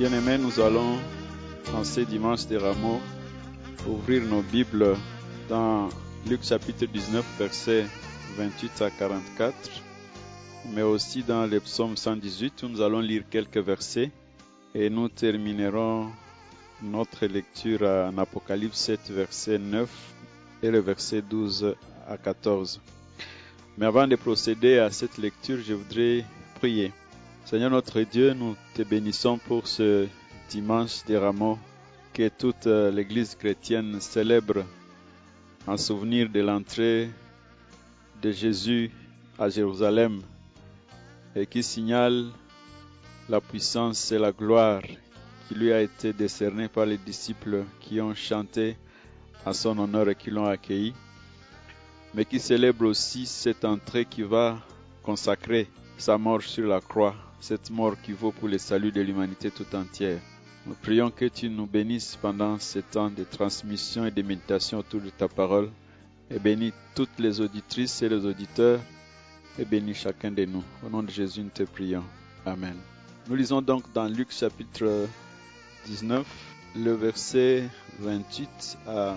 Bien-aimés, nous allons, en ce dimanche des Rameaux, ouvrir nos Bibles dans Luc chapitre 19, versets 28 à 44, mais aussi dans le psaume 118, où nous allons lire quelques versets, et nous terminerons notre lecture en Apocalypse 7, verset 9, et le verset 12 à 14. Mais avant de procéder à cette lecture, je voudrais prier. Seigneur notre Dieu, nous te bénissons pour ce dimanche des Rameaux que toute l'Église chrétienne célèbre en souvenir de l'entrée de Jésus à Jérusalem et qui signale la puissance et la gloire qui lui a été décernée par les disciples qui ont chanté à son honneur et qui l'ont accueilli, mais qui célèbre aussi cette entrée qui va consacrer sa mort sur la croix, cette mort qui vaut pour le salut de l'humanité tout entière. Nous prions que tu nous bénisses pendant ce temps de transmission et de méditation autour de ta parole, et bénis toutes les auditrices et les auditeurs, et bénis chacun de nous. Au nom de Jésus, nous te prions. Amen. Nous lisons donc dans Luc chapitre 19, le verset 28 à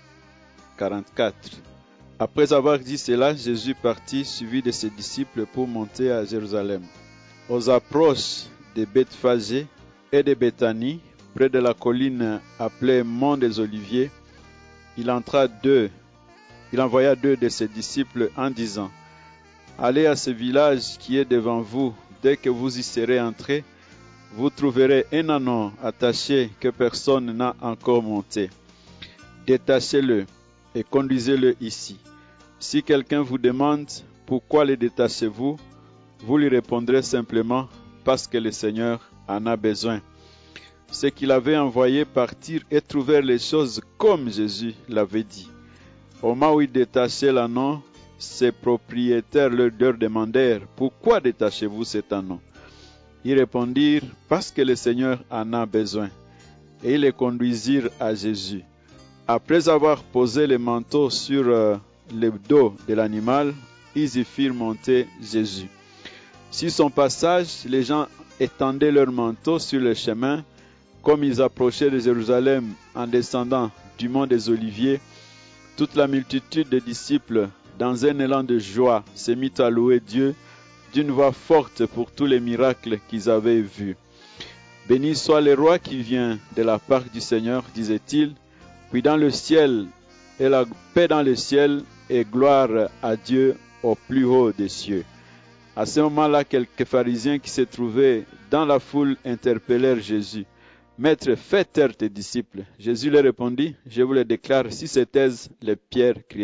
44. Après avoir dit cela, Jésus partit, suivi de ses disciples, pour monter à Jérusalem. Aux approches de Bethphagée et de Béthanie, près de la colline appelée Mont des Oliviers, il envoya deux de ses disciples en disant : « Allez à ce village qui est devant vous. Dès que vous y serez entrés, vous trouverez un ânon attaché que personne n'a encore monté. Détachez-le et conduisez-le ici. Si quelqu'un vous demande pourquoi le détachez-vous, vous lui répondrez simplement parce que le Seigneur en a besoin. » Ceux qui l'avaient envoyé partir et trouvèrent les choses comme Jésus l'avait dit. Au moment où ils détachaient l'ânon, ses propriétaires leur demandèrent : « Pourquoi détachez-vous cet ânon ?» Ils répondirent : « Parce que le Seigneur en a besoin. » Et ils le conduisirent à Jésus. Après avoir posé le manteau sur le dos de l'animal, ils y firent monter Jésus. Sur son passage, les gens étendaient leurs manteaux sur le chemin. Comme ils approchaient de Jérusalem en descendant du mont des Oliviers, toute la multitude des disciples, dans un élan de joie, se mit à louer Dieu d'une voix forte pour tous les miracles qu'ils avaient vus. « Béni soit le roi qui vient de la part du Seigneur, disait-il, puis dans le ciel, et la paix dans le ciel, et gloire à Dieu au plus haut des cieux. » À ce moment-là, quelques pharisiens qui se trouvaient dans la foule interpellèrent Jésus. « Maître, fais taire tes disciples. » Jésus leur répondit : « Je vous le déclare, si se taisent, les pierres crieront. »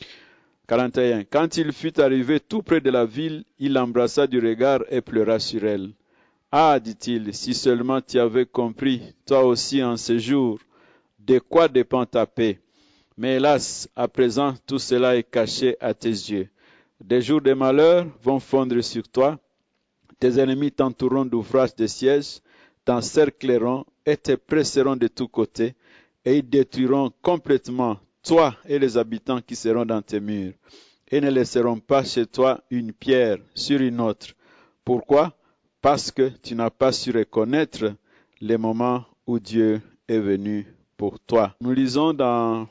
41. Quand il fut arrivé tout près de la ville, il l'embrassa du regard et pleura sur elle. « Ah, dit-il, si seulement tu avais compris, toi aussi en ce jour, de quoi dépend ta paix. Mais hélas, à présent, tout cela est caché à tes yeux. Des jours de malheur vont fondre sur toi. Tes ennemis t'entoureront d'ouvrages de siège, t'encercleront et te presseront de tous côtés, et ils détruiront complètement toi et les habitants qui seront dans tes murs, et ne laisseront pas chez toi une pierre sur une autre. Pourquoi ? Parce que tu n'as pas su reconnaître les moments où Dieu est venu pour toi. Nous lisons dans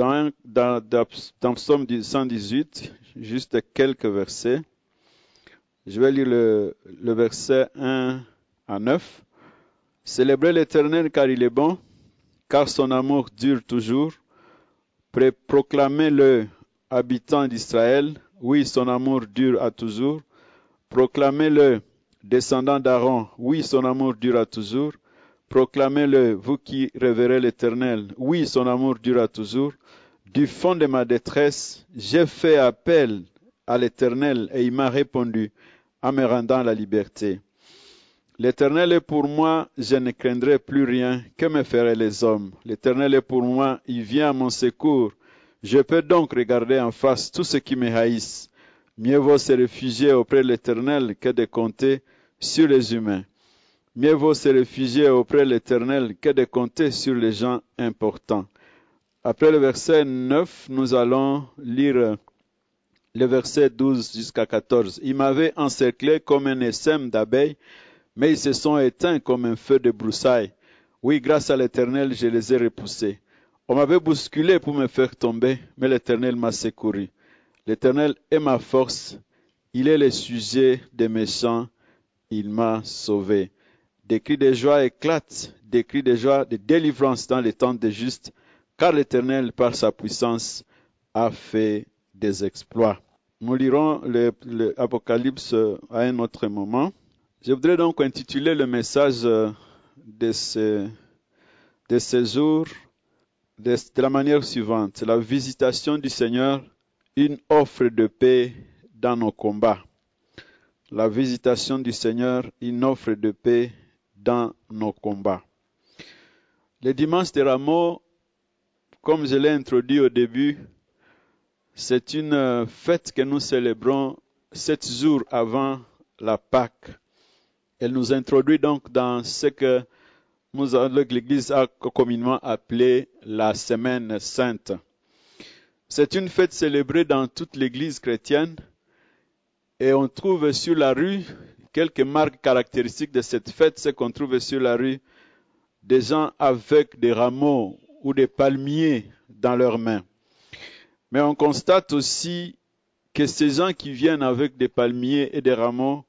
Psaume 118, juste quelques versets. Je vais lire le verset 1 à 9. « Célébrez l'Éternel car il est bon, car son amour dure toujours. Proclamez-le, habitants d'Israël, oui, son amour dure à toujours. Proclamez-le, descendants d'Aaron, oui, son amour dure à toujours. Proclamez-le, vous qui révérez l'Éternel, oui, son amour dure à toujours. Du fond de ma détresse, j'ai fait appel à l'Éternel et il m'a répondu en me rendant la liberté. L'Éternel est pour moi, je ne craindrai plus rien. Que me feraient les hommes? L'Éternel est pour moi, il vient à mon secours. Je peux donc regarder en face tous ceux qui me haïssent. Mieux vaut se réfugier auprès de l'Éternel que de compter sur les humains. Mieux vaut se réfugier auprès de l'Éternel que de compter sur les gens importants. Après le verset 9, nous allons lire le verset 12 jusqu'à 14. Il m'avait encerclé comme un essaim d'abeilles, mais ils se sont éteints comme un feu de broussailles. Oui, grâce à l'Éternel, je les ai repoussés. On m'avait bousculé pour me faire tomber, mais l'Éternel m'a secouru. L'Éternel est ma force, il est le sujet des méchants, il m'a sauvé. Des cris de joie éclatent, des cris de joie, de délivrance dans les tentes des justes, car l'Éternel, par sa puissance, a fait des exploits. Nous lirons l'Apocalypse à un autre moment. Je voudrais donc intituler le message de ce jours de la manière suivante. La visitation du Seigneur, une offre de paix dans nos combats. La visitation du Seigneur, une offre de paix dans nos combats. Le dimanche de Rameaux, comme je l'ai introduit au début, c'est une fête que nous célébrons 7 jours avant la Pâque. Elle nous introduit donc dans ce que l'Église a communément appelé la Semaine Sainte. C'est une fête célébrée dans toute l'Église chrétienne et on trouve sur la rue quelques marques caractéristiques de cette fête, c'est qu'on trouve sur la rue des gens avec des rameaux ou des palmiers dans leurs mains. Mais on constate aussi que ces gens qui viennent avec des palmiers et des rameaux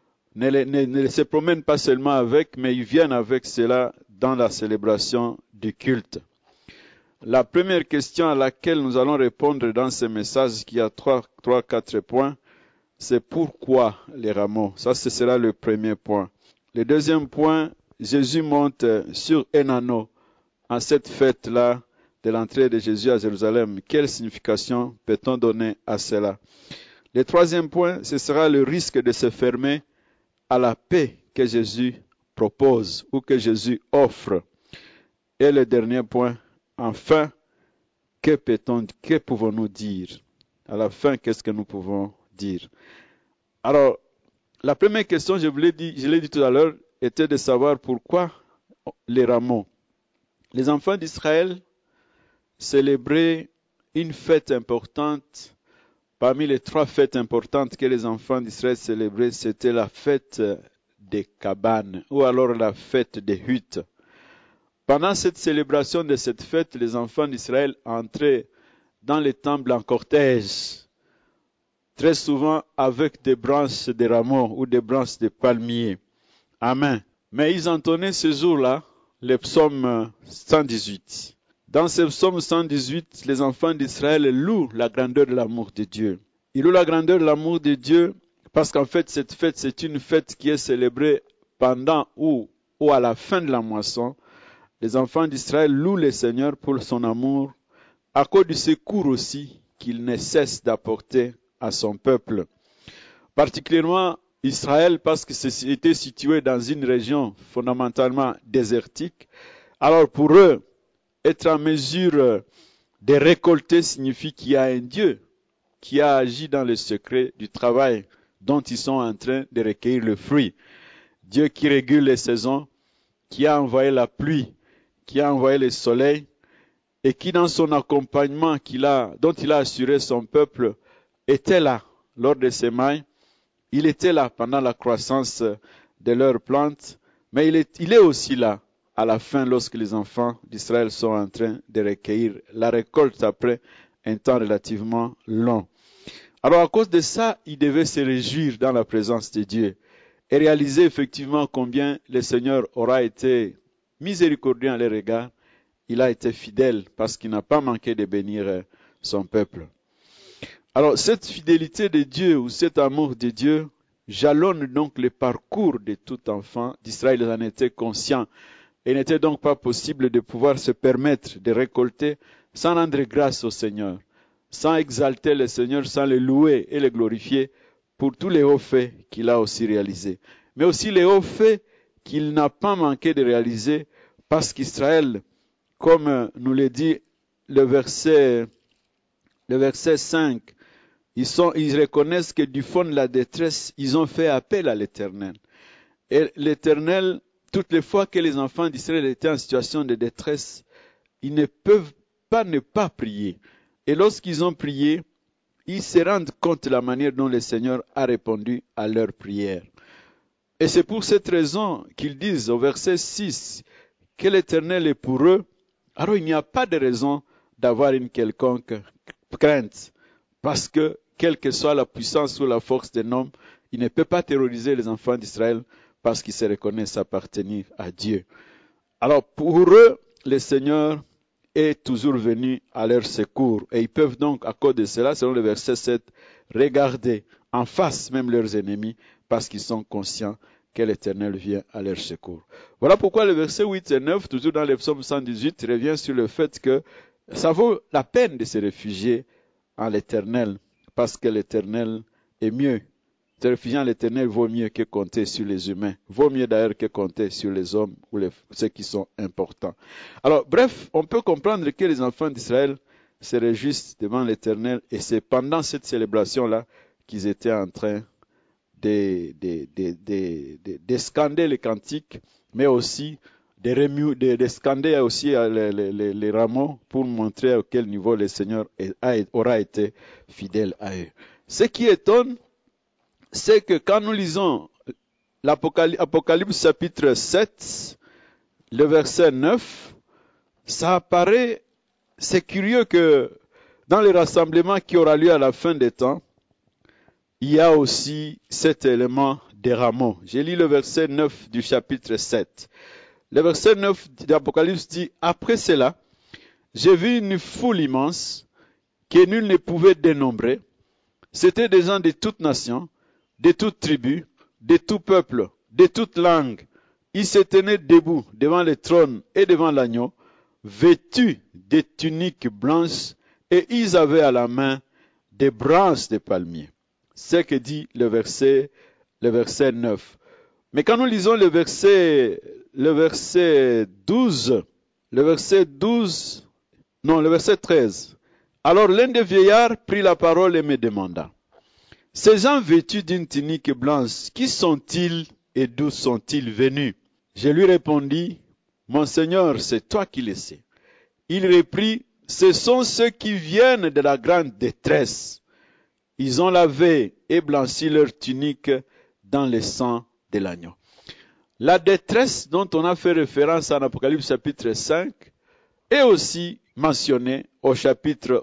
ne se promènent pas seulement avec, mais ils viennent avec cela dans la célébration du culte. La première question à laquelle nous allons répondre dans ce message, qui a 4 points, c'est pourquoi les rameaux? Ça, ce sera le premier point. Le deuxième point, Jésus monte sur un anneau en cette fête-là de l'entrée de Jésus à Jérusalem. Quelle signification peut-on donner à cela? Le troisième point, ce sera le risque de se fermer à la paix que Jésus propose ou que Jésus offre. Et le dernier point, enfin, que pouvons-nous dire? À la fin, qu'est-ce que nous pouvons dire? Alors, la première question, je l'ai dit tout à l'heure, était de savoir pourquoi les rameaux. Les enfants d'Israël célébraient une fête importante. Parmi les 3 fêtes importantes que les enfants d'Israël célébraient, c'était la fête des cabanes ou alors la fête des huttes. Pendant cette célébration de cette fête, les enfants d'Israël entraient dans les temples en cortège, très souvent avec des branches de rameaux ou des branches de palmiers. Amen. Mais ils entonnaient ce jour-là le psaume 118. Dans ce psaume 118, les enfants d'Israël louent la grandeur de l'amour de Dieu. Ils louent la grandeur de l'amour de Dieu parce qu'en fait, cette fête, c'est une fête qui est célébrée pendant ou à la fin de la moisson. Les enfants d'Israël louent le Seigneur pour son amour, à cause du secours aussi qu'il ne cesse d'apporter à son peuple. Particulièrement Israël, parce que c'était situé dans une région fondamentalement désertique. Alors pour eux, être en mesure de récolter signifie qu'il y a un Dieu qui a agi dans le secret du travail dont ils sont en train de recueillir le fruit. Dieu qui régule les saisons, qui a envoyé la pluie, qui a envoyé le soleil, et qui dans son accompagnement dont il a assuré son peuple, était là lors des semailles. Il était là pendant la croissance de leurs plantes, mais il est aussi là à la fin lorsque les enfants d'Israël sont en train de recueillir la récolte après un temps relativement long. Alors à cause de ça, ils devaient se réjouir dans la présence de Dieu et réaliser effectivement combien le Seigneur aura été miséricordieux à leur égard. Il a été fidèle parce qu'il n'a pas manqué de bénir son peuple. Alors cette fidélité de Dieu ou cet amour de Dieu jalonne donc le parcours de tout enfant d'Israël. Ils en étaient conscients. Et il n'était donc pas possible de pouvoir se permettre de récolter sans rendre grâce au Seigneur, sans exalter le Seigneur, sans le louer et le glorifier pour tous les hauts faits qu'il a aussi réalisés. Mais aussi les hauts faits qu'il n'a pas manqué de réaliser parce qu'Israël, comme nous le dit le verset 5, ils reconnaissent que du fond de la détresse, ils ont fait appel à l'Éternel. Et l'Éternel, toutes les fois que les enfants d'Israël étaient en situation de détresse, ils ne peuvent pas ne pas prier. Et lorsqu'ils ont prié, ils se rendent compte de la manière dont le Seigneur a répondu à leurs prières. Et c'est pour cette raison qu'ils disent au verset 6 que l'Éternel est pour eux. Alors il n'y a pas de raison d'avoir une quelconque crainte. Parce que, quelle que soit la puissance ou la force d'un homme, il ne peut pas terroriser les enfants d'Israël parce qu'ils se reconnaissent appartenir à Dieu. Alors pour eux, le Seigneur est toujours venu à leur secours. Et ils peuvent donc, à cause de cela, selon le verset 7, regarder en face même leurs ennemis parce qu'ils sont conscients que l'Éternel vient à leur secours. Voilà pourquoi le verset 8 et 9, toujours dans le psaume 118, revient sur le fait que ça vaut la peine de se réfugier en l'Éternel parce que l'Éternel est mieux. Se réfugier en l'Éternel vaut mieux que compter sur les humains. Vaut mieux d'ailleurs que compter sur les hommes ou ceux qui sont importants. Alors, bref, on peut comprendre que les enfants d'Israël se réjouissent devant l'Éternel et c'est pendant cette célébration-là qu'ils étaient en train de scander les cantiques, mais aussi de scander aussi les rameaux pour montrer à quel niveau le Seigneur aura été fidèle à eux. Ce qui étonne, c'est que quand nous lisons l'Apocalypse chapitre 7, le verset 9, ça apparaît, c'est curieux que dans le rassemblement qui aura lieu à la fin des temps, il y a aussi cet élément des rameaux. J'ai lu le verset 9 du chapitre 7. Le verset 9 de l'Apocalypse dit, « Après cela, j'ai vu une foule immense que nul ne pouvait dénombrer. C'était des gens de toutes nations, de toutes tribus, de tout peuple, de toute langue. Ils se tenaient debout devant le trône et devant l'agneau, vêtus de tuniques blanches, et ils avaient à la main des branches de palmiers. » C'est ce que dit le verset 9. Mais quand nous lisons le verset 13. Alors l'un des vieillards prit la parole et me demanda, « Ces gens vêtus d'une tunique blanche, qui sont-ils et d'où sont-ils venus ?» Je lui répondis, « Mon Seigneur, c'est toi qui le sais. » Il reprit, « Ce sont ceux qui viennent de la grande détresse. Ils ont lavé et blanchi leur tunique dans le sang de l'agneau. » La détresse dont on a fait référence en Apocalypse chapitre 5 est aussi mentionnée au chapitre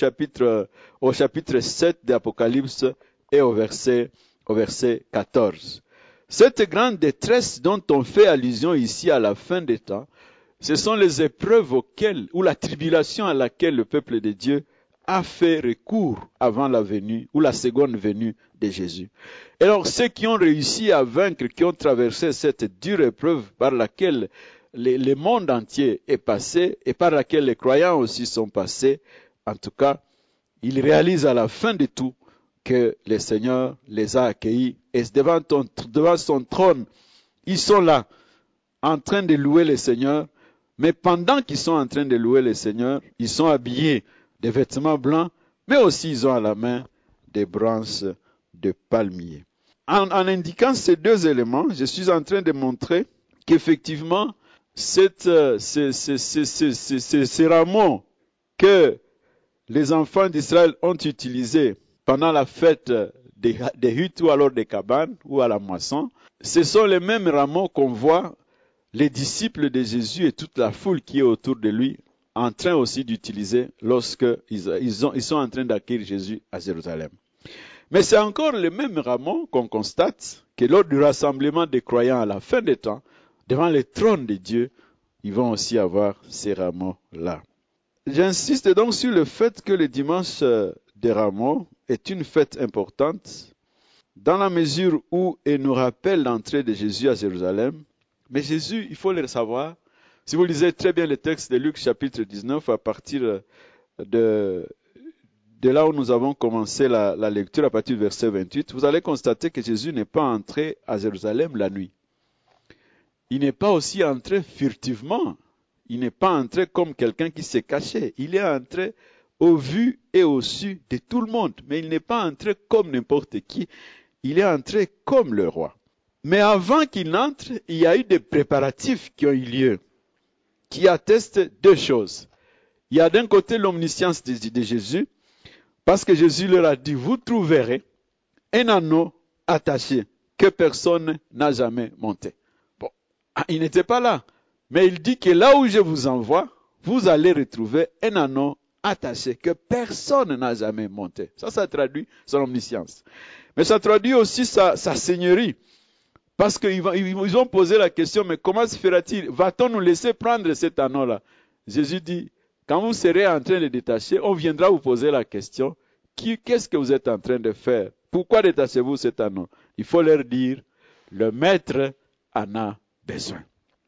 7 d'Apocalypse et au verset 14. Cette grande détresse dont on fait allusion ici à la fin des temps, ce sont les épreuves ou la tribulation à laquelle le peuple de Dieu a fait recours avant la venue ou la seconde venue de Jésus. Et alors ceux qui ont réussi à vaincre, qui ont traversé cette dure épreuve par laquelle le monde entier est passé et par laquelle les croyants aussi sont passés, en tout cas, ils réalisent à la fin de tout que le Seigneur les a accueillis et devant son trône, ils sont là en train de louer le Seigneur, mais pendant qu'ils sont en train de louer le Seigneur, ils sont habillés des vêtements blancs, mais aussi ils ont à la main des branches de palmier. En indiquant ces deux éléments, je suis en train de montrer qu'effectivement, ces rameaux que les enfants d'Israël ont utilisés pendant la fête des huttes ou alors des cabanes ou à la moisson, ce sont les mêmes rameaux qu'on voit les disciples de Jésus et toute la foule qui est autour de lui en train aussi d'utiliser lorsque ils sont en train d'accueillir Jésus à Jérusalem. Mais c'est encore le même rameau qu'on constate que lors du rassemblement des croyants à la fin des temps, devant le trône de Dieu, ils vont aussi avoir ces rameaux-là. J'insiste donc sur le fait que le dimanche des rameaux est une fête importante dans la mesure où elle nous rappelle l'entrée de Jésus à Jérusalem. Mais Jésus, il faut le savoir, si vous lisez très bien le texte de Luc chapitre 19 à partir de là où nous avons commencé la lecture à partir du verset 28, vous allez constater que Jésus n'est pas entré à Jérusalem la nuit. Il n'est pas aussi entré furtivement. Il n'est pas entré comme quelqu'un qui s'est caché. Il est entré au vu et au su de tout le monde. Mais il n'est pas entré comme n'importe qui. Il est entré comme le roi. Mais avant qu'il n'entre, il y a eu des préparatifs qui ont eu lieu, qui attestent deux choses. Il y a d'un côté l'omniscience de Jésus, parce que Jésus leur a dit, vous trouverez un anneau attaché que personne n'a jamais monté. Bon, il n'était pas là. Mais il dit que là où je vous envoie, vous allez retrouver un anneau attaché que personne n'a jamais monté. Ça traduit son omniscience. Mais ça traduit aussi sa seigneurie. Parce qu'ils ont posé la question, mais comment se fera-t-il? Va-t-on nous laisser prendre cet anneau-là? Jésus dit, quand vous serez en train de détacher, on viendra vous poser la question, qu'est-ce que vous êtes en train de faire? Pourquoi détachez-vous cet anneau? Il faut leur dire, le maître en a besoin.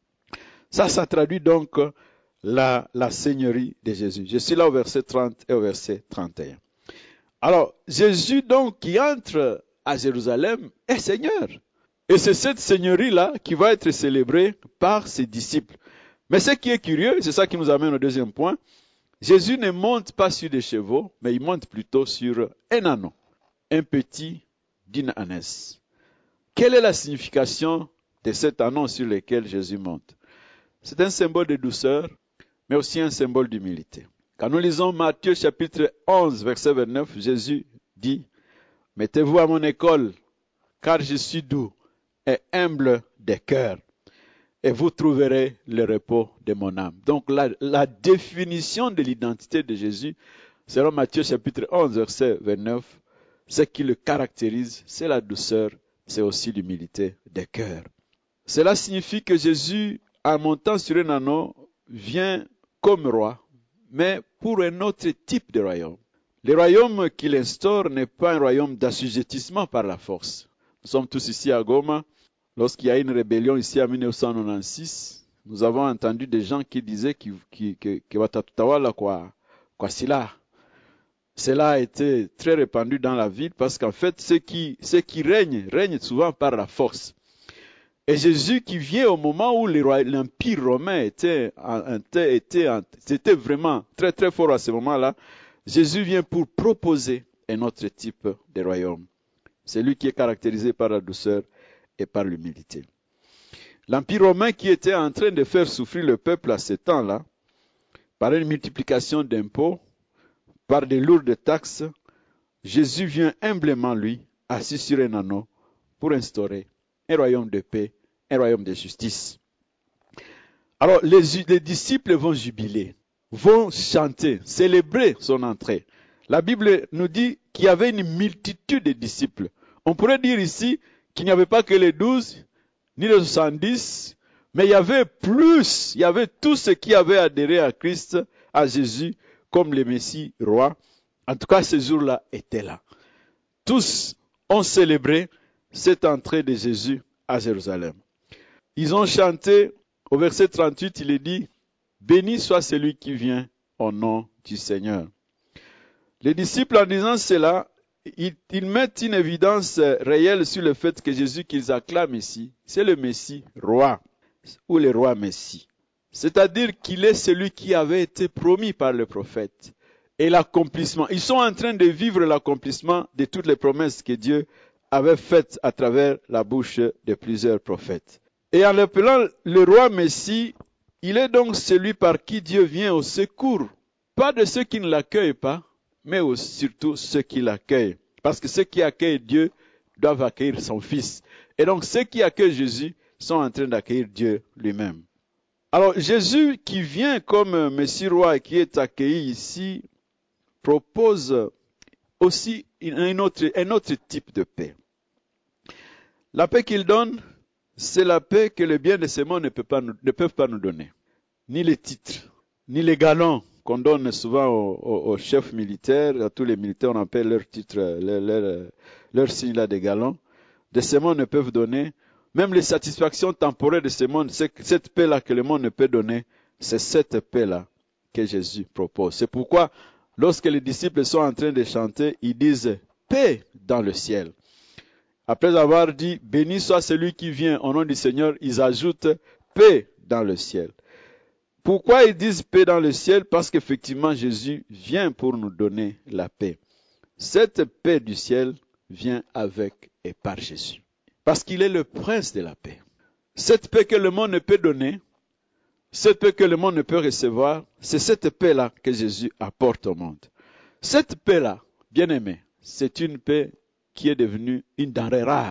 Ça traduit donc la seigneurie de Jésus. Je suis là au verset 30 et au verset 31. Alors, Jésus donc qui entre à Jérusalem est Seigneur. Et c'est cette seigneurie-là qui va être célébrée par ses disciples. Mais ce qui est curieux, c'est ça qui nous amène au deuxième point, Jésus ne monte pas sur des chevaux, mais il monte plutôt sur un ânon, un petit d'une ânesse. Quelle est la signification de cet ânon sur lequel Jésus monte? C'est un symbole de douceur, mais aussi un symbole d'humilité. Quand nous lisons Matthieu chapitre 11, verset 29, Jésus dit, « Mettez-vous à mon école, car je suis doux et humble de cœur, et vous trouverez le repos de mon âme. » Donc la définition de l'identité de Jésus, selon Matthieu chapitre 11, verset 29, ce qui le caractérise, c'est la douceur, c'est aussi l'humilité de cœur. Cela signifie que Jésus, en montant sur un ânon, vient comme roi, mais pour un autre type de royaume. Le royaume qu'il instaure n'est pas un royaume d'assujettissement par la force. Nous sommes tous ici à Goma. Lorsqu'il y a une rébellion ici en 1996, nous avons entendu des gens qui disaient que watatutawala kwa sila. Cela a été très répandu dans la ville parce qu'en fait, ceux qui règnent souvent par la force. Et Jésus qui vient au moment où l'Empire romain c'était vraiment très très fort à ce moment-là, Jésus vient pour proposer un autre type de royaume. C'est lui qui est caractérisé par la douceur et par l'humilité. L'Empire romain qui était en train de faire souffrir le peuple à ce temps-là, par une multiplication d'impôts, par des lourdes taxes, Jésus vient humblement, lui, assis sur un ânon, pour instaurer un royaume de paix, un royaume de justice. Alors, les disciples vont jubiler, vont chanter, célébrer son entrée. La Bible nous dit qu'il y avait une multitude de disciples. On pourrait dire ici qu'il n'y avait pas que les 12, ni les 70, mais il y avait plus, il y avait tous ceux qui avaient adhéré à Christ, à Jésus, comme le Messie roi. En tout cas, ces jours-là étaient là. Tous ont célébré cette entrée de Jésus à Jérusalem. Ils ont chanté, au verset 38, il est dit, « Béni soit celui qui vient au nom du Seigneur. » Les disciples, en disant cela, ils mettent une évidence réelle sur le fait que Jésus qu'ils acclament ici, c'est le Messie roi, ou le roi Messie. C'est-à-dire qu'il est celui qui avait été promis par le prophète. Et l'accomplissement, ils sont en train de vivre l'accomplissement de toutes les promesses que Dieu avait faites à travers la bouche de plusieurs prophètes. Et en l'appelant le roi Messie, il est donc celui par qui Dieu vient au secours, pas de ceux qui ne l'accueillent pas, mais surtout ceux qui l'accueillent. Parce que ceux qui accueillent Dieu doivent accueillir son Fils. Et donc ceux qui accueillent Jésus sont en train d'accueillir Dieu lui-même. Alors Jésus qui vient comme Messie roi et qui est accueilli ici, propose aussi un autre type de paix. La paix qu'il donne, c'est la paix que les biens de ce monde ne peuvent pas nous donner. Ni les titres, ni les galons qu'on donne souvent aux chefs militaires, à tous les militaires, on appelle leurs titres, leurs signes là des galons. De ce monde ne peuvent donner. Même les satisfactions temporaires de ce monde, cette paix-là que le monde ne peut donner, c'est cette paix-là que Jésus propose. C'est pourquoi, lorsque les disciples sont en train de chanter, ils disent « paix dans le ciel ». Après avoir dit « béni soit celui qui vient au nom du Seigneur », ils ajoutent « paix dans le ciel ». Pourquoi ils disent paix dans le ciel? Parce qu'effectivement, Jésus vient pour nous donner la paix. Cette paix du ciel vient avec et par Jésus. Parce qu'il est le prince de la paix. Cette paix que le monde ne peut donner, cette paix que le monde ne peut recevoir, c'est cette paix-là que Jésus apporte au monde. Cette paix-là, bien aimé, c'est une paix qui est devenue une denrée rare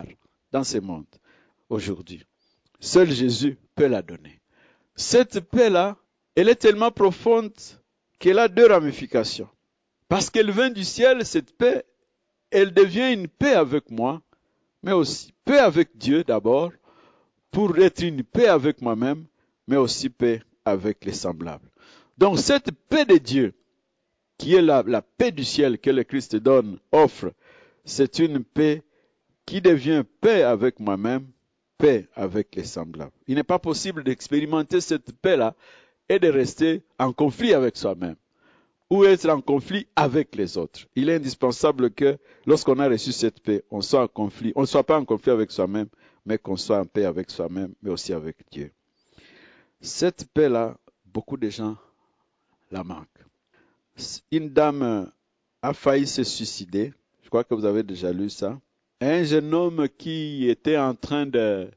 dans ce monde aujourd'hui. Seul Jésus peut la donner. Cette paix-là, elle est tellement profonde qu'elle a deux ramifications. Parce qu'elle vient du ciel, cette paix, elle devient une paix avec moi, mais aussi paix avec Dieu d'abord, pour être une paix avec moi-même, mais aussi paix avec les semblables. Donc cette paix de Dieu, qui est la paix du ciel que le Christ donne, offre, c'est une paix qui devient paix avec moi-même, paix avec les semblables. Il n'est pas possible d'expérimenter cette paix-là et de rester en conflit avec soi-même ou être en conflit avec les autres. Il est indispensable que lorsqu'on a reçu cette paix, on soit en conflit, on ne soit pas en conflit avec soi-même, mais qu'on soit en paix avec soi-même, mais aussi avec Dieu. Cette paix-là, beaucoup de gens la manquent. Une dame a failli se suicider, je crois que vous avez déjà lu ça. Un jeune homme qui était en train de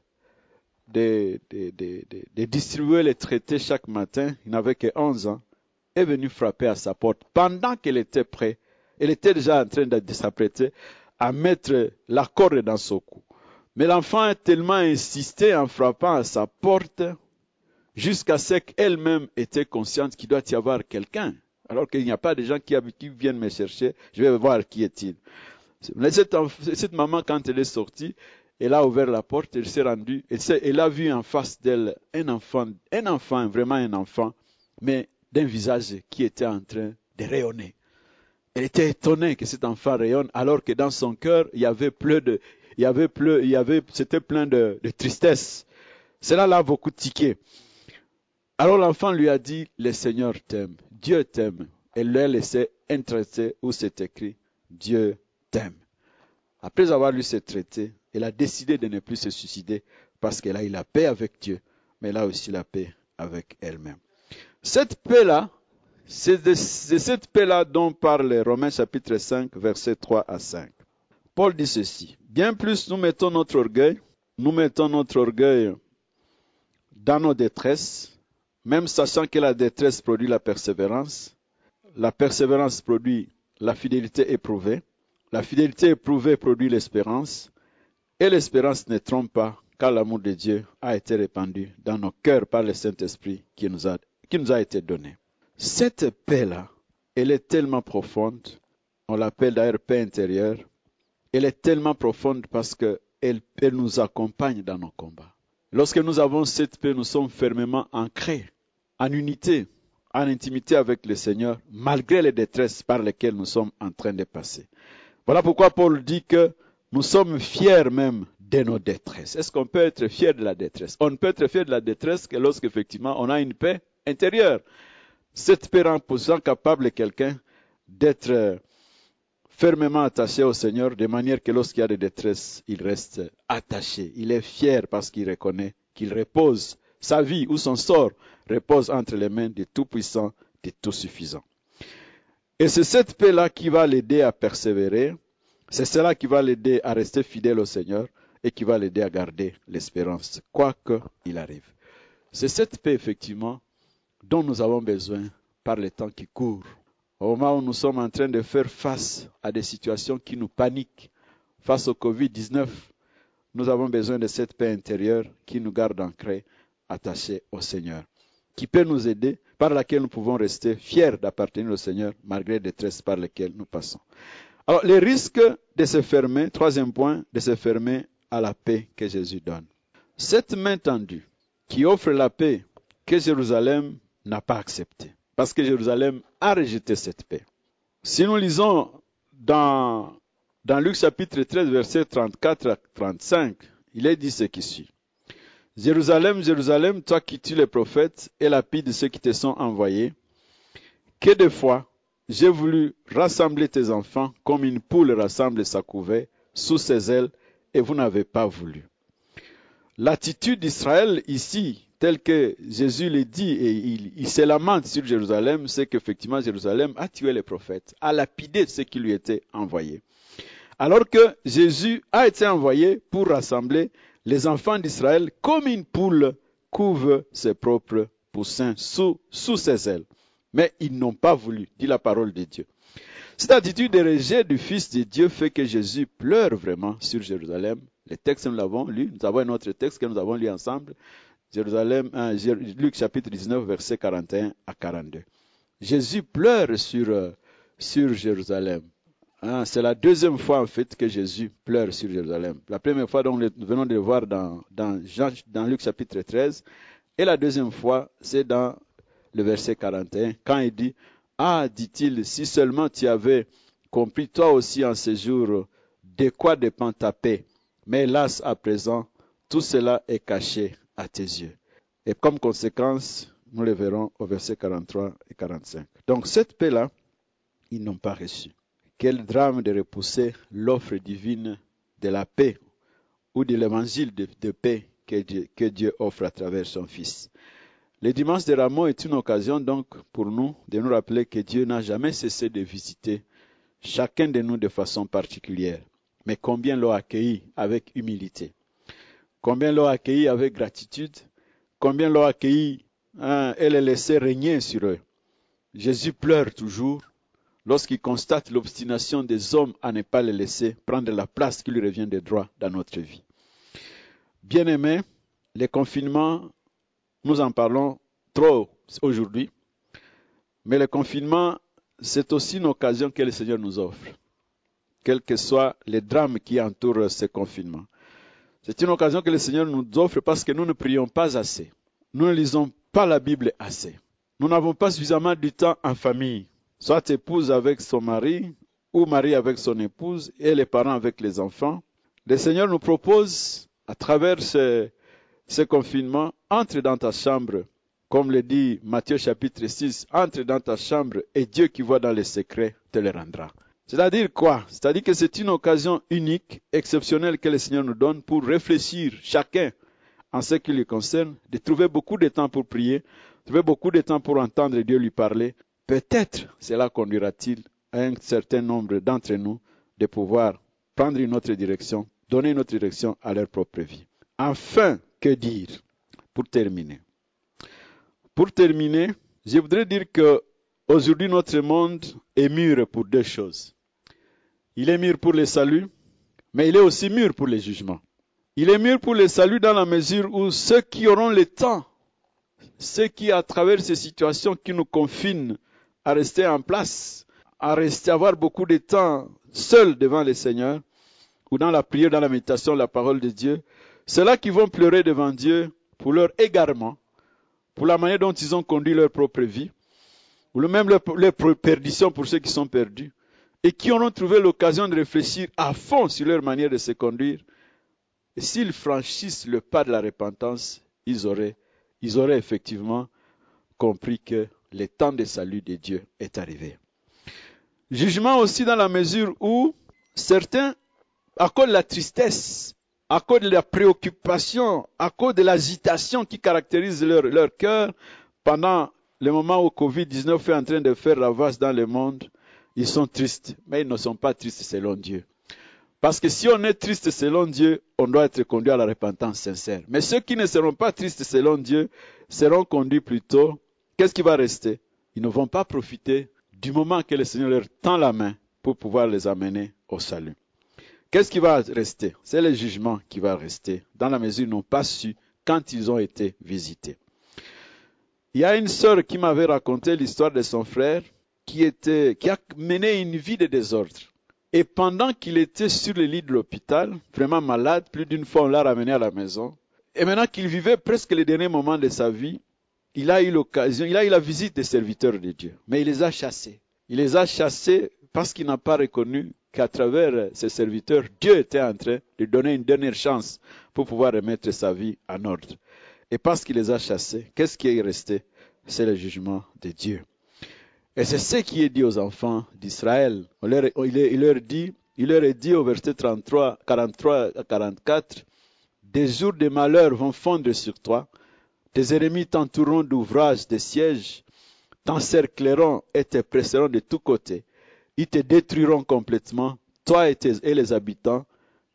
distribuer les traités chaque matin, il n'avait que 11 ans, est venu frapper à sa porte. Pendant qu'elle était prête, elle était déjà en train de s'apprêter à mettre la corde dans son cou. Mais l'enfant a tellement insisté en frappant à sa porte, jusqu'à ce qu'elle-même était consciente qu'il doit y avoir quelqu'un. Alors qu'il n'y a pas de gens qui viennent me chercher, je vais voir qui est-il. Cette maman, quand elle est sortie, elle a ouvert la porte, elle s'est rendue, elle a vu en face d'elle un enfant, vraiment un enfant, mais d'un visage qui était en train de rayonner. Elle était étonnée que cet enfant rayonne, alors que dans son cœur, c'était plein de tristesse. Cela l'a beaucoup tiqué. Alors l'enfant lui a dit, le Seigneur t'aime, Dieu t'aime. Elle lui a laissé un traité où c'est écrit, Dieu t'aime. Après avoir lu ce traité, elle a décidé de ne plus se suicider parce qu'elle a eu la paix avec Dieu, mais elle a aussi la paix avec elle-même. Cette paix-là, c'est de cette paix-là dont parle Romains chapitre 5, versets 3 à 5. Paul dit ceci, bien plus nous mettons notre orgueil dans nos détresses, même sachant que la détresse produit la persévérance produit la fidélité éprouvée, la fidélité éprouvée produit l'espérance, et l'espérance ne trompe pas, car l'amour de Dieu a été répandu dans nos cœurs par le Saint-Esprit qui nous a été donné. Cette paix-là, elle est tellement profonde, on l'appelle d'ailleurs paix intérieure, elle est tellement profonde parce qu'elle nous accompagne dans nos combats. Lorsque nous avons cette paix, nous sommes fermement ancrés, en unité, en intimité avec le Seigneur, malgré les détresses par lesquelles nous sommes en train de passer. Voilà pourquoi Paul dit que nous sommes fiers même de nos détresses. Est-ce qu'on peut être fier de la détresse? On ne peut être fier de la détresse que lorsqu'effectivement on a une paix intérieure. Cette paix rend capable quelqu'un d'être fermement attaché au Seigneur, de manière que lorsqu'il y a des détresses, il reste attaché. Il est fier parce qu'il reconnaît qu'il repose, sa vie ou son sort repose entre les mains du Tout-Puissant, du Tout-Suffisant. Et c'est cette paix-là qui va l'aider à persévérer, c'est cela qui va l'aider à rester fidèle au Seigneur et qui va l'aider à garder l'espérance, quoi qu'il arrive. C'est cette paix, effectivement, dont nous avons besoin par les temps qui courent. Au moment où nous sommes en train de faire face à des situations qui nous paniquent, face au Covid-19, nous avons besoin de cette paix intérieure qui nous garde ancrés, attachés au Seigneur, qui peut nous aider, par laquelle nous pouvons rester fiers d'appartenir au Seigneur, malgré les détresses par lesquelles nous passons. Alors, les risques de se fermer, troisième point, de se fermer à la paix que Jésus donne. Cette main tendue qui offre la paix que Jérusalem n'a pas acceptée, parce que Jérusalem a rejeté cette paix. Si nous lisons dans Luc chapitre 13, versets 34 à 35, il est dit ce qui suit. Jérusalem, Jérusalem, toi qui tues les prophètes et lapides ceux qui te sont envoyés, que de fois j'ai voulu rassembler tes enfants comme une poule rassemble sa couvée sous ses ailes et vous n'avez pas voulu. L'attitude d'Israël ici, telle que Jésus le dit et il se lamente sur Jérusalem, c'est qu'effectivement Jérusalem a tué les prophètes, a lapidé ceux qui lui étaient envoyés. Alors que Jésus a été envoyé pour rassembler les enfants d'Israël comme une poule couve ses propres poussins sous ses ailes. Mais ils n'ont pas voulu, dit la parole de Dieu. Cette attitude de rejet du Fils de Dieu fait que Jésus pleure vraiment sur Jérusalem Le texte, nous l'avons lu. Nous avons un autre texte que nous avons lu ensemble. Luc chapitre 19, versets 41 à 42. Jésus pleure sur Jérusalem. C'est la deuxième fois en fait que Jésus pleure sur Jérusalem. La première fois, donc, nous venons de le voir dans Luc chapitre 13. Et la deuxième fois, c'est dans le verset 41, quand il dit, « Ah, dit-il, si seulement tu avais compris toi aussi en ces jours de quoi dépend ta paix. Mais hélas, à présent, tout cela est caché à tes yeux. » Et comme conséquence, nous le verrons au verset 43 et 45. Donc cette paix-là, ils n'ont pas reçu. Quel drame de repousser l'offre divine de la paix ou de l'évangile de paix que Dieu offre à travers son Fils. Le dimanche de Rameaux est une occasion donc pour nous de nous rappeler que Dieu n'a jamais cessé de visiter chacun de nous de façon particulière. Mais combien l'ont accueilli avec humilité, combien l'ont accueilli avec gratitude, combien l'ont accueilli et les laissé régner sur eux. Jésus pleure toujours lorsqu'il constate l'obstination des hommes à ne pas les laisser prendre la place qui lui revient de droit dans notre vie. Bien-aimés, les confinements, nous en parlons trop aujourd'hui, mais le confinement, c'est aussi une occasion que le Seigneur nous offre, quels que soient les drames qui entourent ce confinement. C'est une occasion que le Seigneur nous offre parce que nous ne prions pas assez. Nous ne lisons pas la Bible assez. Nous n'avons pas suffisamment de temps en famille, soit épouse avec son mari, ou mari avec son épouse, et les parents avec les enfants. Le Seigneur nous propose, à travers ce confinement, entre dans ta chambre, comme le dit Matthieu chapitre 6, entre dans ta chambre et Dieu qui voit dans les secrets te le rendra. C'est-à-dire quoi? C'est-à-dire que c'est une occasion unique, exceptionnelle que le Seigneur nous donne pour réfléchir chacun en ce qui lui concerne, de trouver beaucoup de temps pour prier, trouver beaucoup de temps pour entendre Dieu lui parler. Peut-être cela conduira-t-il à un certain nombre d'entre nous de pouvoir prendre une autre direction, donner une autre direction à leur propre vie. Enfin, que dire pour terminer? Pour terminer, je voudrais dire que aujourd'hui notre monde est mûr pour deux choses. Il est mûr pour le salut, mais il est aussi mûr pour le jugement. Il est mûr pour le salut dans la mesure où ceux qui auront le temps, ceux qui à travers ces situations qui nous confinent à rester en place, à avoir beaucoup de temps seuls devant le Seigneur, ou dans la prière, dans la méditation, la parole de Dieu, ceux-là qui vont pleurer devant Dieu pour leur égarement, pour la manière dont ils ont conduit leur propre vie, ou même leur perdition pour ceux qui sont perdus, et qui auront trouvé l'occasion de réfléchir à fond sur leur manière de se conduire. Et s'ils franchissent le pas de la repentance, ils auraient effectivement compris que le temps de salut de Dieu est arrivé. Jugement aussi dans la mesure où certains, à cause de la tristesse, à cause de la préoccupation, à cause de l'agitation qui caractérise leur cœur, pendant le moment où Covid-19 est en train de faire ravage dans le monde, ils sont tristes, mais ils ne sont pas tristes selon Dieu. Parce que si on est triste selon Dieu, on doit être conduit à la repentance sincère. Mais ceux qui ne seront pas tristes selon Dieu seront conduits plutôt. Qu'est-ce qui va rester? Ils ne vont pas profiter du moment que le Seigneur leur tend la main pour pouvoir les amener au salut. Qu'est-ce qui va rester? C'est le jugement qui va rester, dans la mesure où ils n'ont pas su quand ils ont été visités. Il y a une sœur qui m'avait raconté l'histoire de son frère qui a mené une vie de désordre. Et pendant qu'il était sur le lit de l'hôpital, vraiment malade, plus d'une fois on l'a ramené à la maison, et maintenant qu'il vivait presque les derniers moments de sa vie, il a eu la visite des serviteurs de Dieu, mais il les a chassés. Il les a chassés parce qu'il n'a pas reconnu qu'à travers ses serviteurs, Dieu était en train de donner une dernière chance pour pouvoir remettre sa vie en ordre. Et parce qu'il les a chassés, qu'est-ce qui est resté? C'est le jugement de Dieu. Et c'est ce qui est dit aux enfants d'Israël. Il leur est dit au verset 43 à 44, des jours de malheur vont fondre sur toi, tes ennemis t'entoureront d'ouvrages, de sièges, t'encercleront et te presseront de tous côtés. Ils te détruiront complètement, toi et les habitants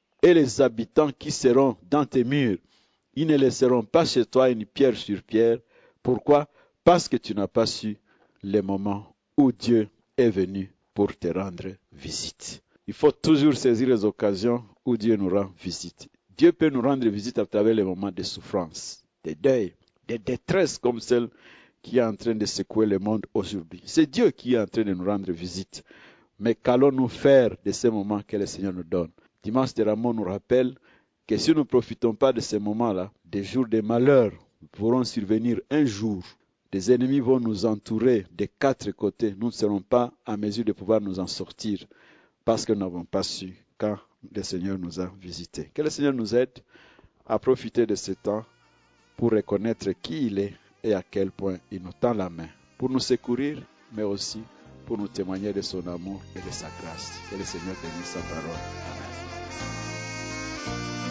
qui seront dans tes murs. Ils ne laisseront pas chez toi une pierre sur pierre. Pourquoi? Parce que tu n'as pas su le moment où Dieu est venu pour te rendre visite. Il faut toujours saisir les occasions où Dieu nous rend visite. Dieu peut nous rendre visite à travers les moments de souffrance, de deuil, de détresse comme celle qui est en train de secouer le monde aujourd'hui. C'est Dieu qui est en train de nous rendre visite. Mais qu'allons-nous faire de ces moments que le Seigneur nous donne? Dimanche de Rameaux nous rappelle que si nous ne profitons pas de ces moments-là, des jours de malheur pourront survenir un jour. Des ennemis vont nous entourer de 4 côtés. Nous ne serons pas en mesure de pouvoir nous en sortir parce que nous n'avons pas su quand le Seigneur nous a visités. Que le Seigneur nous aide à profiter de ce temps pour reconnaître qui il est et à quel point il nous tend la main pour nous secourir, mais aussi pour nous témoigner de son amour et de sa grâce. Que le Seigneur bénisse sa parole. Amen.